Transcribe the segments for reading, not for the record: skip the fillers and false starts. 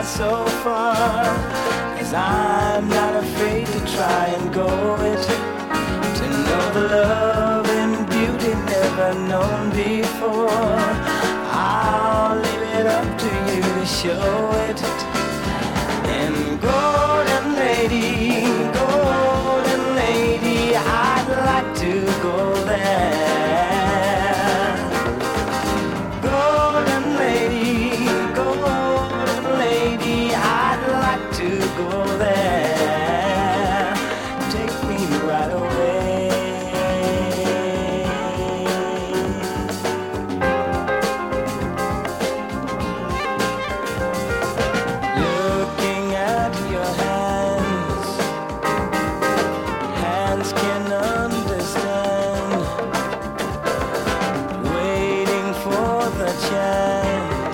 not so far. 'Cause I'm not afraid to try and go it, to know the love and beauty never known before. I'll leave it up to you to show it. And golden lady, I'd like to go there. Golden lady, I'd like to go there. Take me right away. Looking at your hands can understand. Waiting for the chance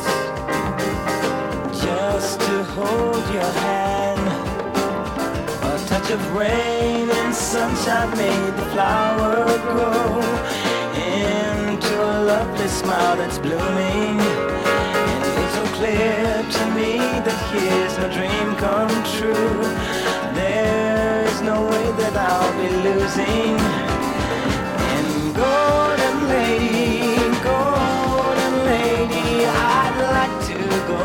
just to hold your hand. A touch of rain and sunshine made the flower grow into a lovely smile that's blooming. And it's so clear to me that here's no dream come true. There's no way that I'll be losing. And golden lady, I'd like to go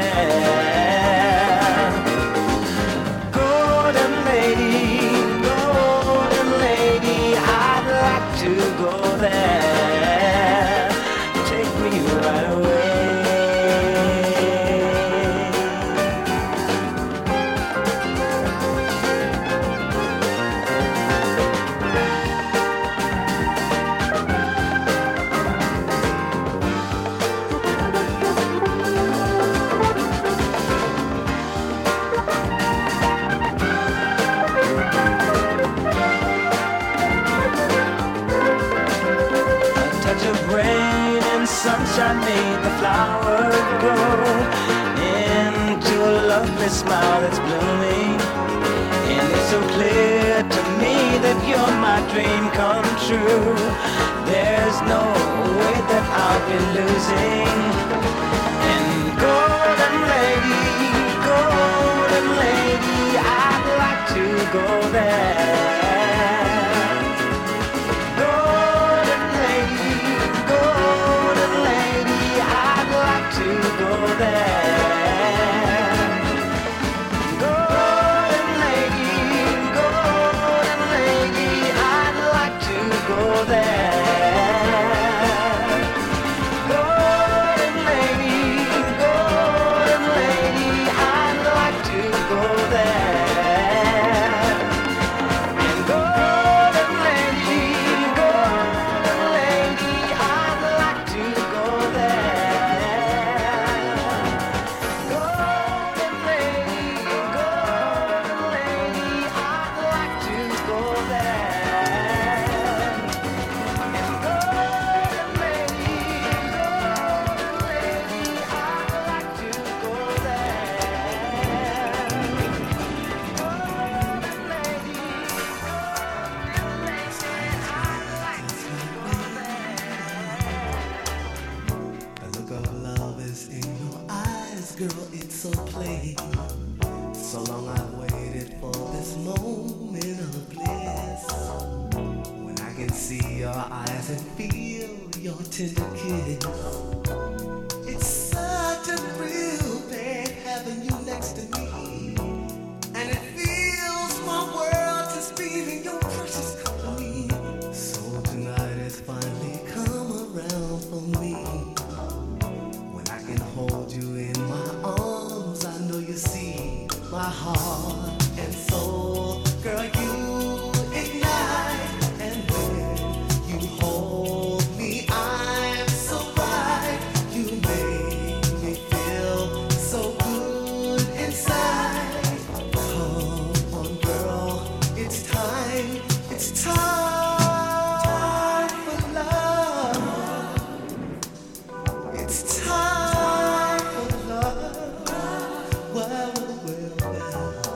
there. Golden lady, I'd like to go there. Take me right away. Sunshine made the flower grow into a lovely smile that's blooming. And it's so clear to me that you're my dream come true. There's no way that I'll be losing. And golden lady, I'd like to go there. To go there. Golden lady, I'd like to go there. Golden lady, I'd like to go there. And golden lady, I'd like to go there. Girl, it's so plain. So long I've waited for this moment of bliss. When I can see your eyes and feel your tender kiss. It's such a thrill, babe, having you next to me. And it fills my world just being in your precious company. So tonight has finally come around for me. When I can hold you in my arms, I know you see my heart and soul. Girl, you ignite, and when you hold me, I'm so bright. You make me feel so good inside. Come on, girl, it's time for love. It's time. Well,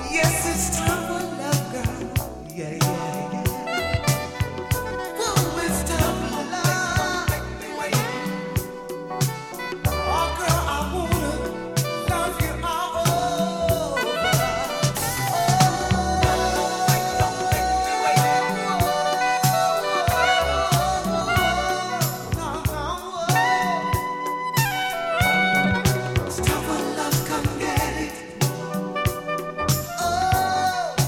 Yes, it's time for love, girl. Yeah, yeah, yeah. Whoa, it's time for love. Oh, girl, I wanna love you all over. It's time for love, come get it. Oh.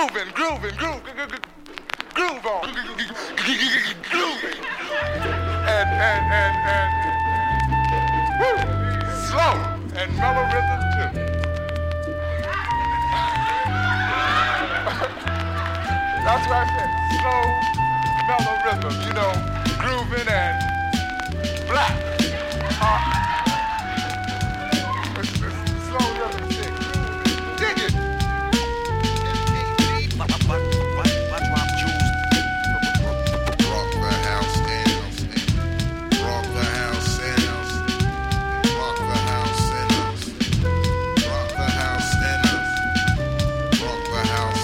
grooving, groove on, grooving, and woo, slow and mellow rhythm too. That's what I said, slow, mellow rhythm, you know, grooving and black. Slow rhythm shit. Dig it. Rock the house and rock the house and rock the house and rock the house and rock the house.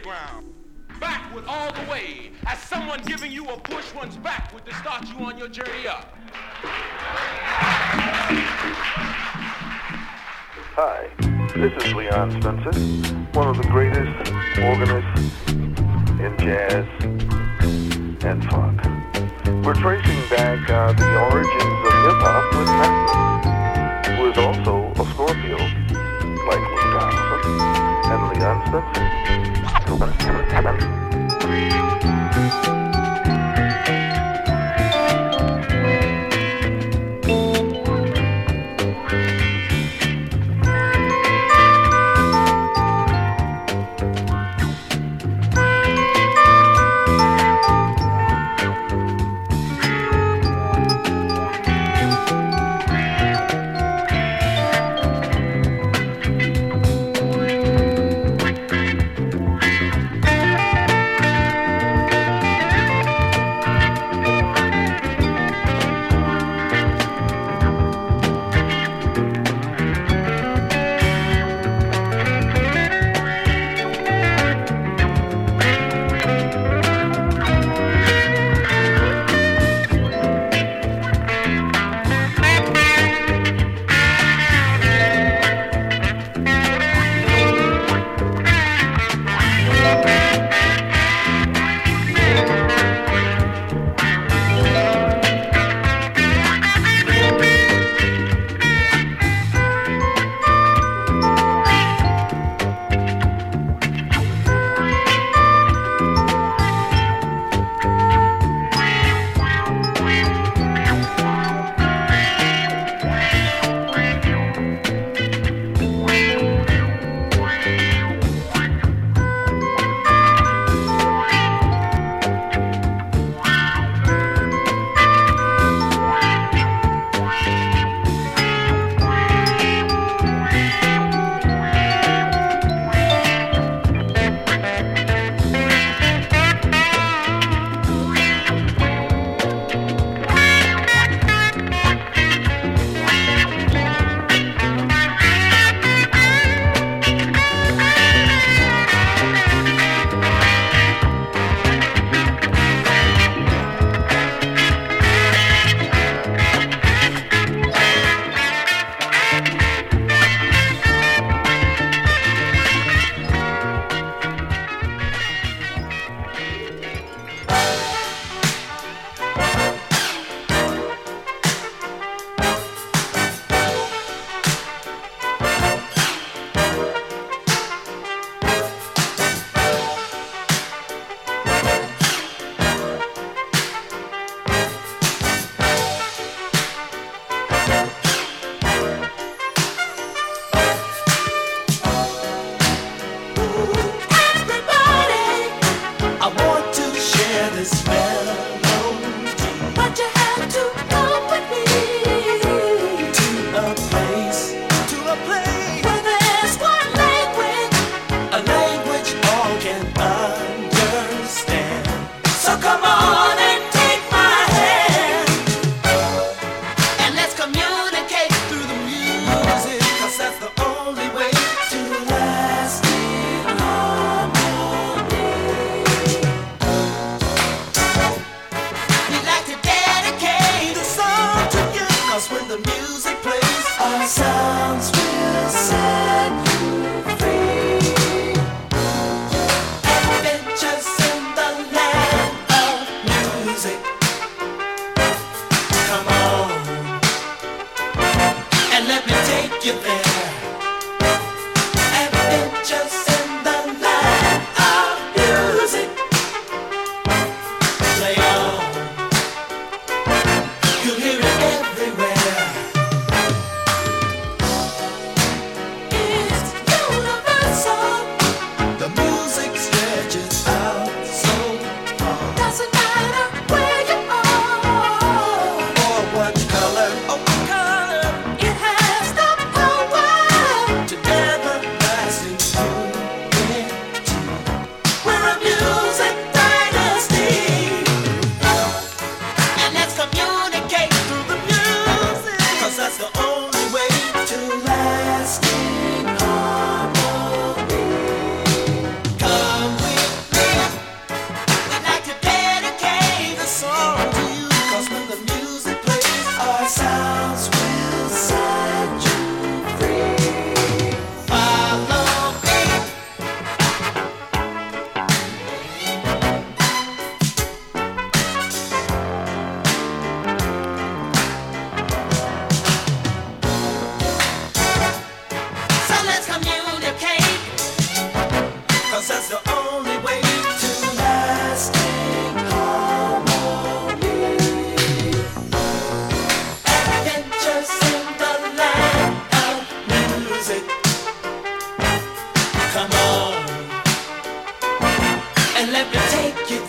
ground. Backward all the way, as someone giving you a push once backward to start you on your journey up. Hi, this is Leon Spencer, one of the greatest organists in jazz and funk. We're tracing back the origins of hip-hop with Matt, who is also a Scorpio, like Lou Donaldson and Leon Spencer.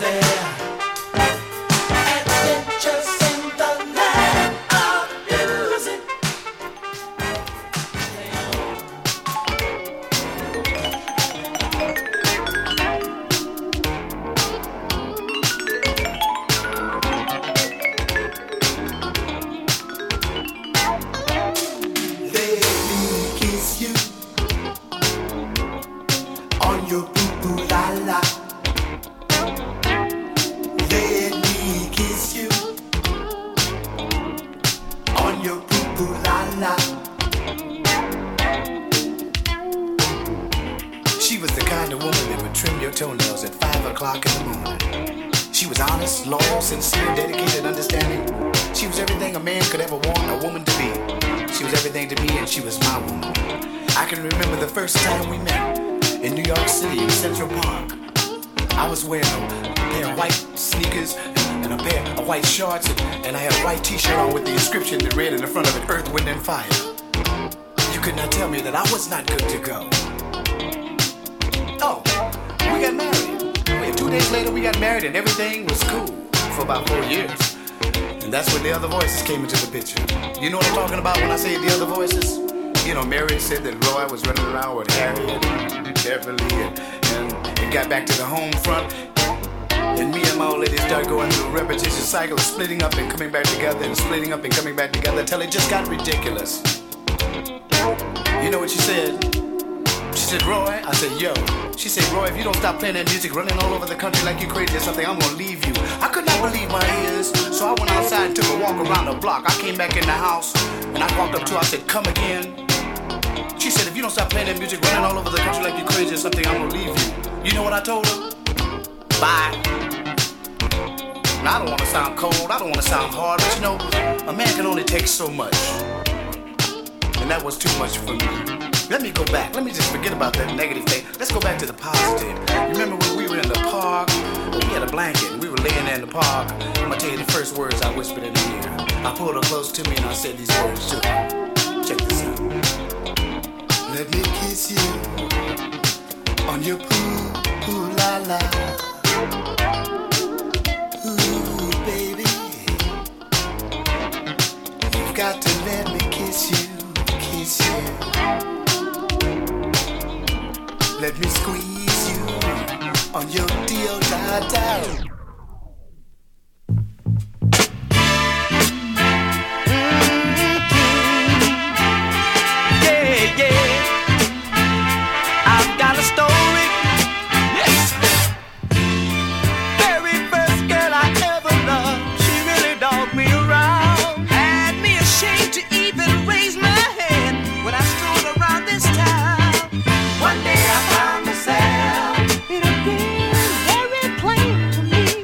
Adventures in the land of music. Let me kiss you on your boo-boo la-la. Let me kiss you on your boo-boo la-la. She was the kind of woman that would trim your toenails at 5 o'clock in the morning. She was honest, loyal, sincere, dedicated, understanding. She was everything a man could ever want a woman to be. She was everything to me, and she was my woman. I can remember the first time we met in New York City in Central Park. I was wearing a pair of white sneakers and a pair of white shorts, and I had a white t-shirt on with the inscription that read in the front of it, Earth, Wind, and Fire. You could not tell me that I was not good to go. Oh, we got married. 2 days later, we got married, and everything was cool for about 4 years. And that's when the other voices came into the picture. You know what I'm talking about when I say the other voices? You know, Mary said that Roy was running around with Harry and Beverly, and it got back to the home front. And me and my old lady started going through a repetitious cycle of splitting up and coming back together and splitting up and coming back together until it just got ridiculous. You know what she said? She said, Roy? I said, yo. She said, Roy, if you don't stop playing that music, running all over the country like you crazy or something, I'm gonna leave you. I could not believe my ears, so I went outside and took a walk around the block. I came back in the house, and I walked up to her, I said, come again. She said, if you don't stop playing that music, running all over the country like you crazy or something, I'm gonna leave you. You know what I told her? Bye. Now, I don't want to sound cold, I don't want to sound hard, but you know, a man can only take so much. And that was too much for me. Let me go back. Let me just forget about that negative thing. Let's go back to the positive. You remember when we were in the park? Well, we had a blanket and we were laying there in the park. I'm gonna tell you the first words I whispered in her ear. I pulled her close to me and I said these words to her. Check this out. Let me kiss you on your poo la la. Ooh, baby, you've got to let me kiss you, kiss you. Let me squeeze you on your deal-da-da. Yeah, yeah. I've got a story. Yes. Very first girl I ever loved, she really dogged me around. Had me ashamed to even raise my hand when I strolled around this town. One day I found myself, it appeared very plain to me.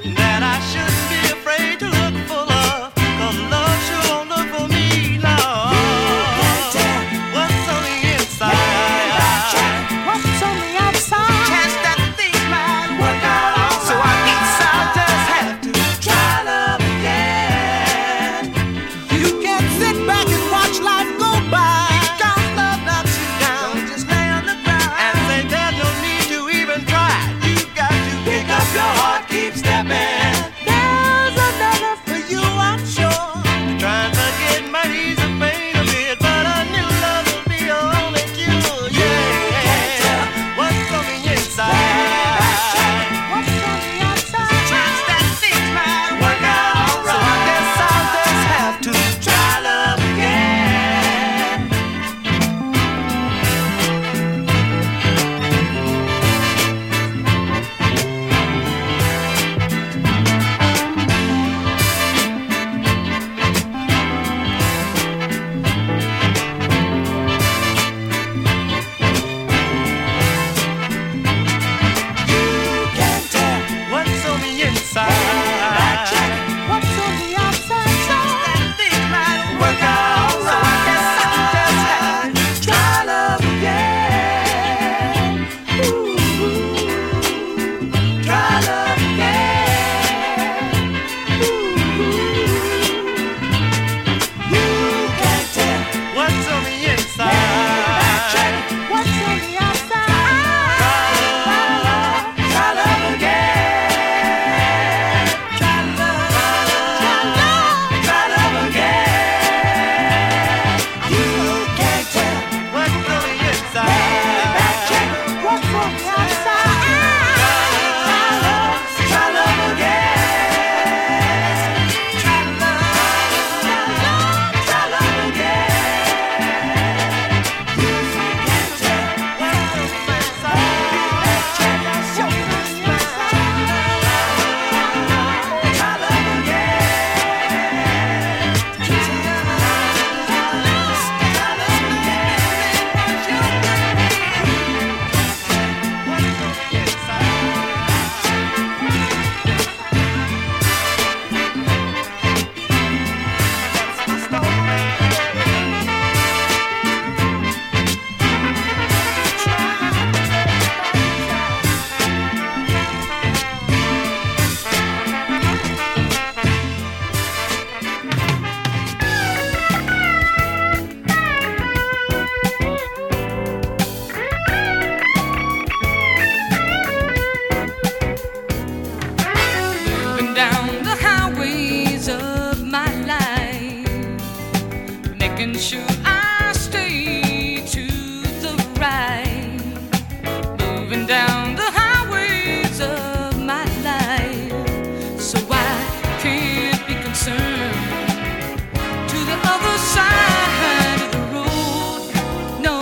moving down the highways of my life, so I can't be concerned to the other side of the road, no.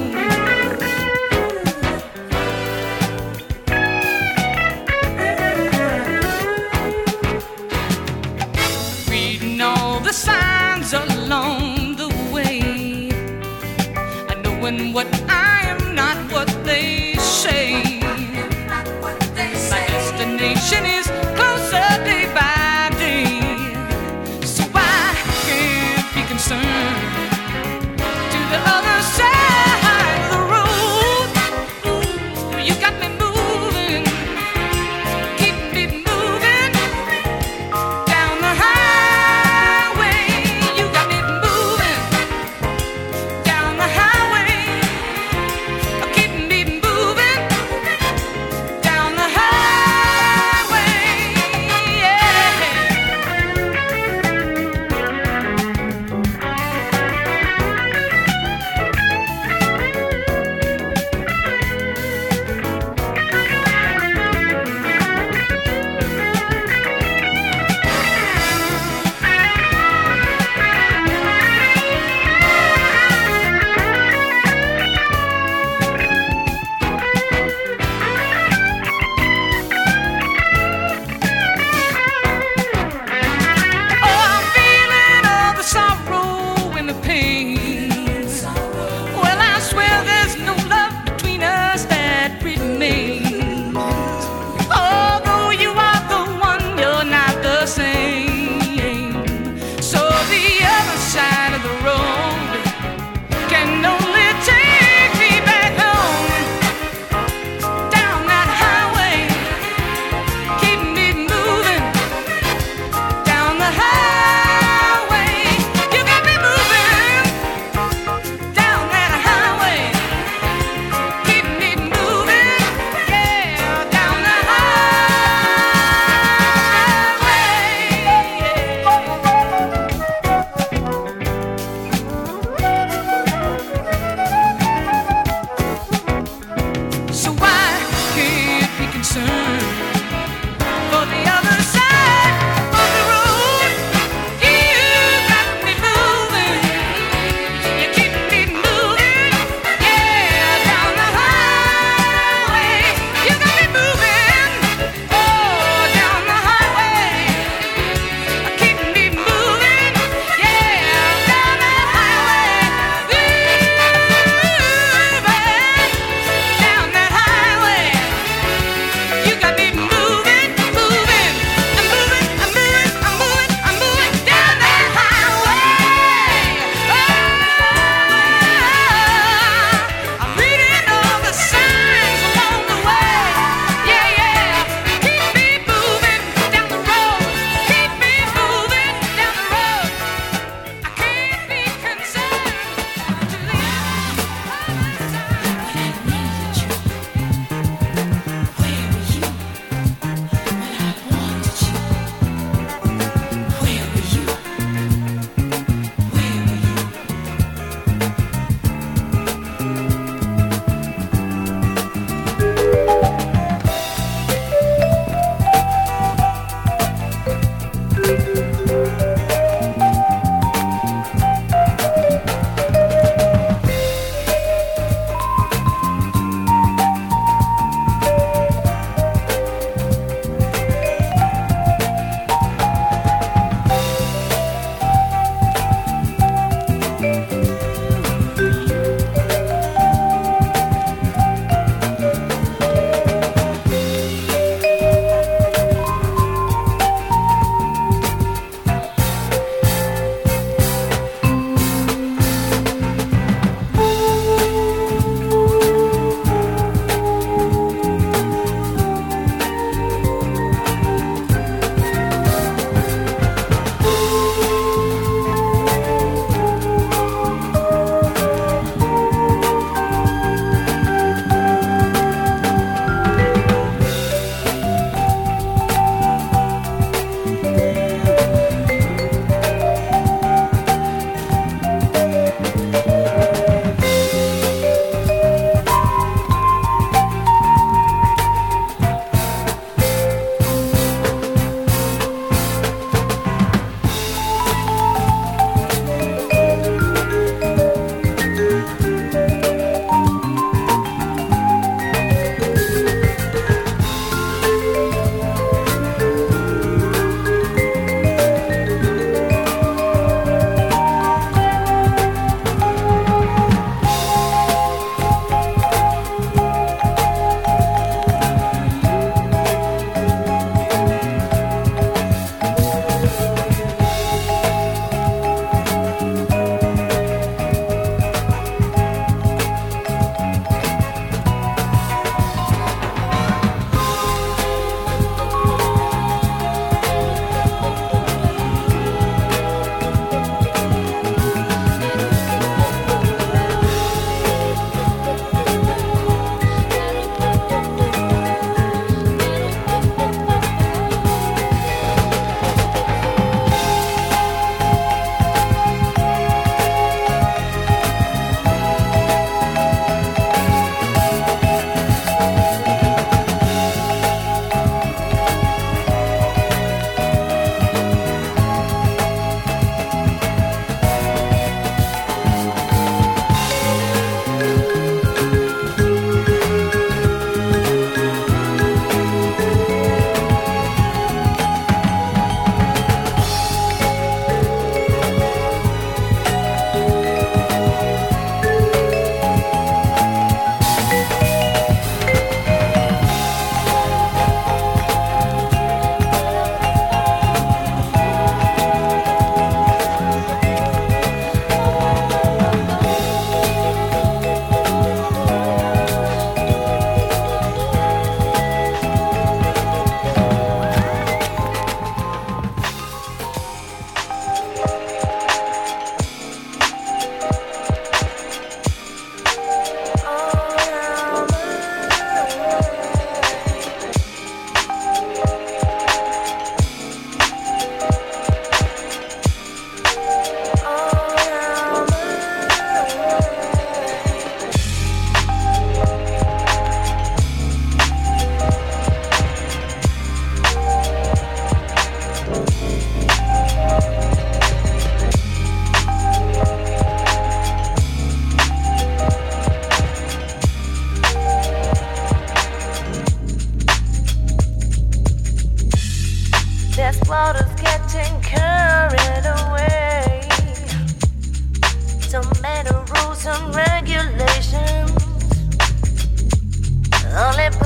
Reading all the signs along the way, I know when what I am not what they say.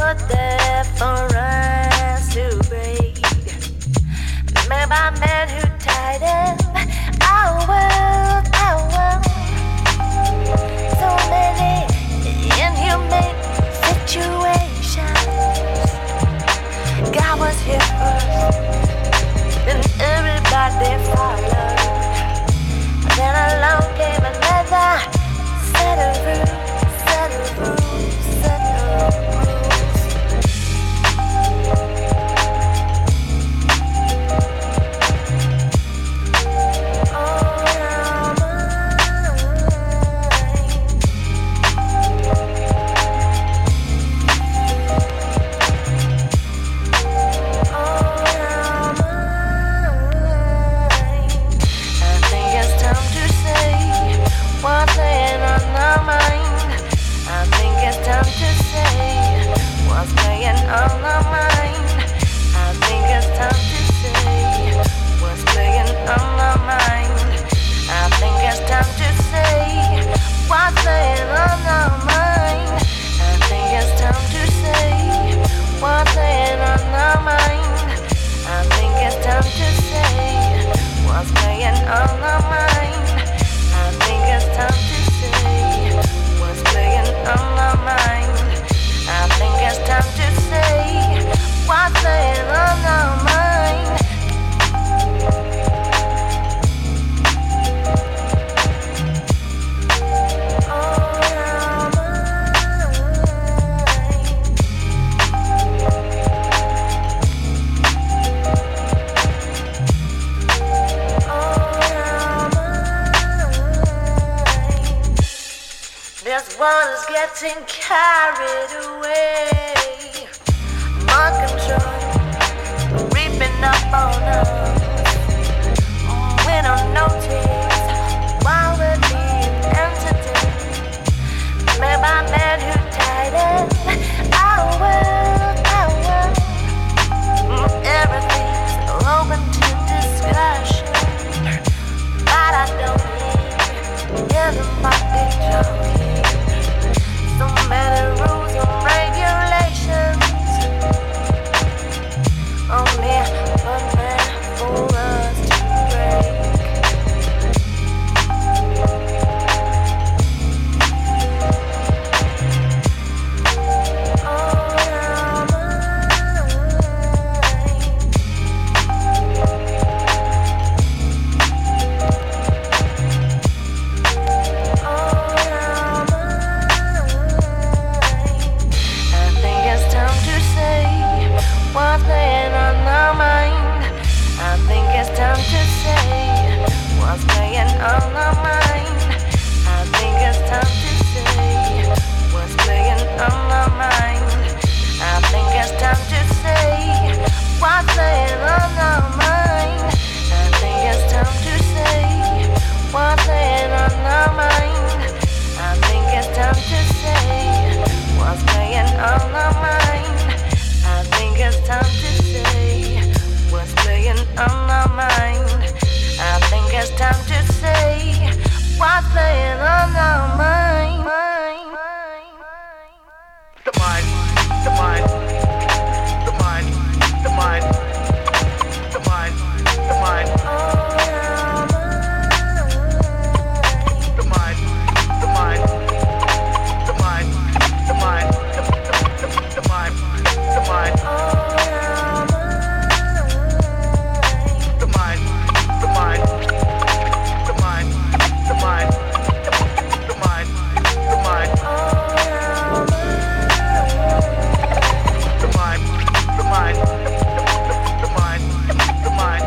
were there for us to break. Made by men who tied up our world, our world. So many inhumane situations. God was here first, then everybody followed. Then along came another set of rules, set of rules, set of rules. What's laying on our mind? I think it's time to say what's playing on our mind. I think it's time to say what's playing on our mind. I think it's time to say what's playing on our mind. I think it's time to say what's playing on our mind. I think it's time to say what's playing on our mind. I think it's time to say what's playing on my mind. I think it's time to say what's playing on my mind. This world is getting carried away. More control, reaping up on us. We don't notice while we're being entertained. Made by men who tied up our world, our world. Everything's open to discussion, but I don't hear the market talking. So many rules and regulations, only one man for us to break. What's playing on our mind? I think it's time to say what's playing on our mind. I think it's time to say what's playing on our mind. I think it's time to say what's playing on our mind. I think it's time to say what's playing on our mind. I think it's time to say what's playing on our mind. I think it's time to say what's playing on our mind. I think it's time to say what's playing on our mind. The mind, the mind, the mind, the mind, the mind, the mind. The mind, the mind, the mind, the mind, the mind, the mind. The mind, the mind, the mind, the mind, the mind, the mind. The mind, the mind, the mind, the mind.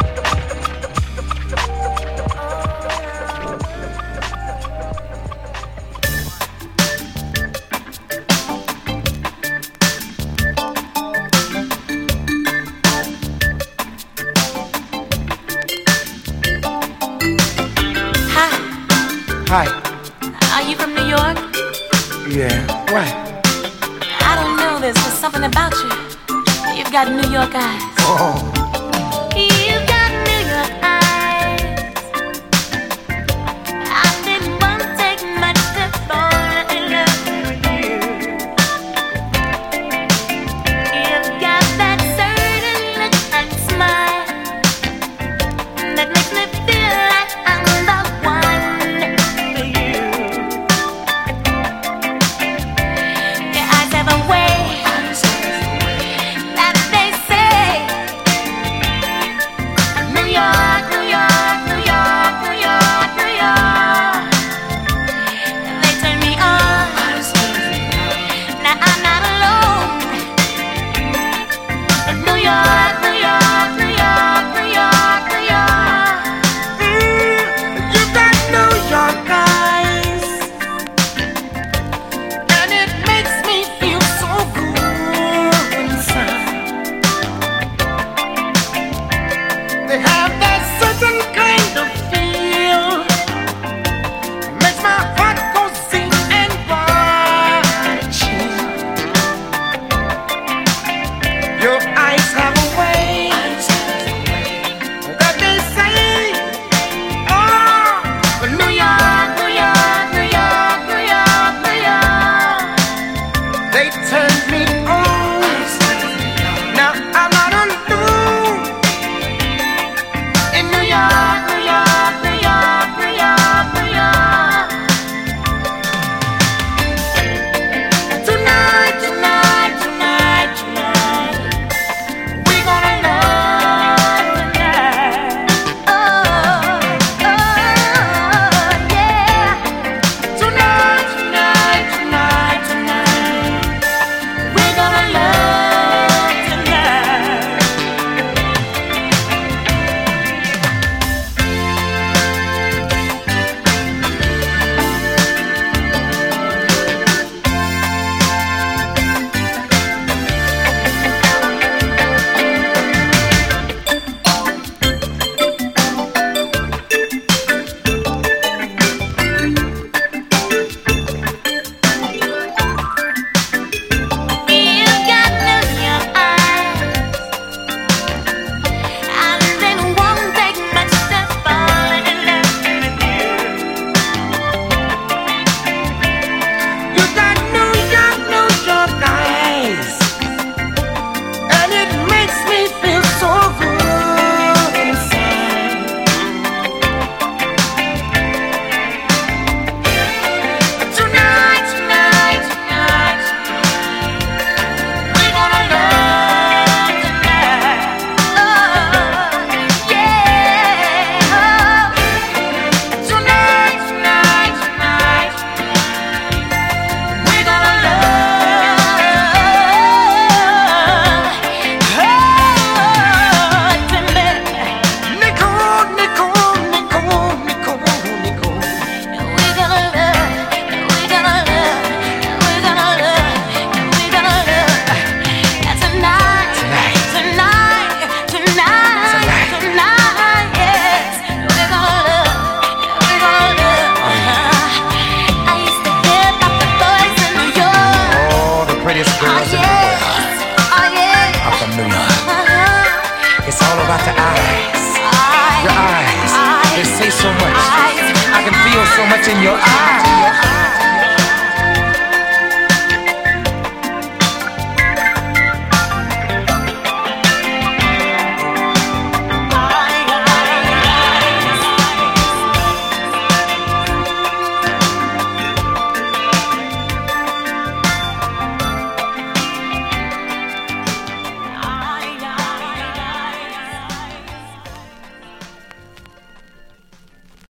Hi. Are you from New York? Yeah. What? I don't know, there's just something about you. You've got New York eyes. Oh. You've got New York eyes. I didn't want to take much to fall in love with you. in your eyes.